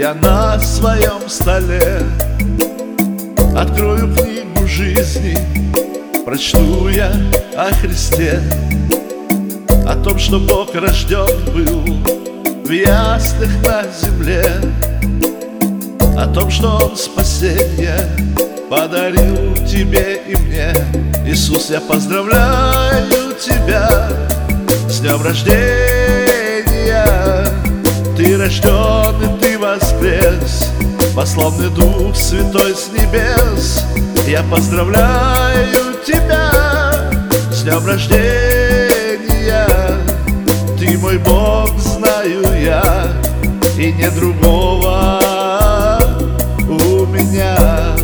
я на своем столе открою книгу жизни, прочту я о Христе, о том, что Бог рожден был в яслях на земле, о том, что Он спасение подарил тебе и мне. Иисус, я поздравляю тебя с днем рождения. Ты рожден и ты воскрес, посланный Дух Святой с небес. Я поздравляю тебя с днем рождения. Ты мой Бог, знаю я, и нет другого у меня.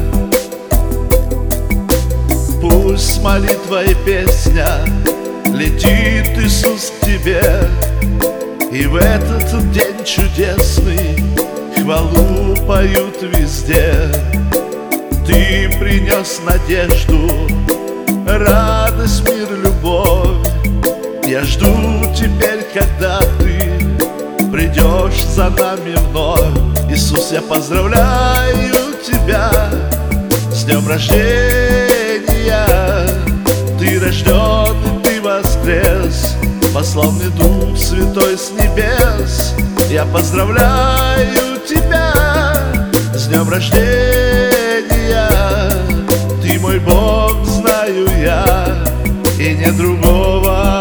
Пусть молитва и песня летит, Иисус, к тебе, и в этот день чудесный хвалу поют везде. Ты принес надежду, радость, мир, любовь. Я жду теперь, когда ты придешь за нами вновь. Иисус, я поздравляю тебя с днем рождения. Ты рожден и ты воскрес, посланный Дух Святой с небес. Я поздравляю тебя с днем рождения. Ты мой Бог, знаю я, и нет другого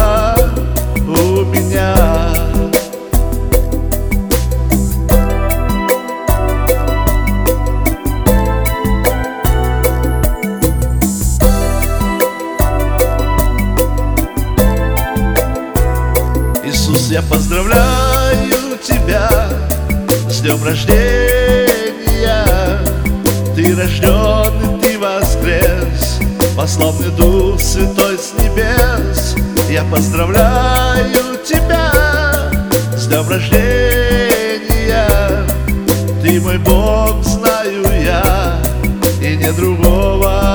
у меня. Иисус, я поздравляю тебя с днем рождения. Ты рожден и ты воскрес, посланный Дух Святой с небес. Я поздравляю тебя с днем рождения. Ты мой Бог, знаю я, и нет другого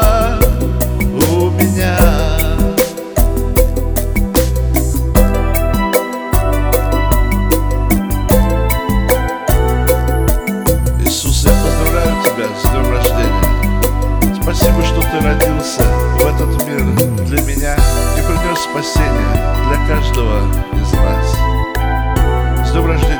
у меня. Иисус, я поздравляю тебя с днем рождения. Спасибо, что ты родился в этот мир для меня и принес спасение для каждого из нас. С днем рождения.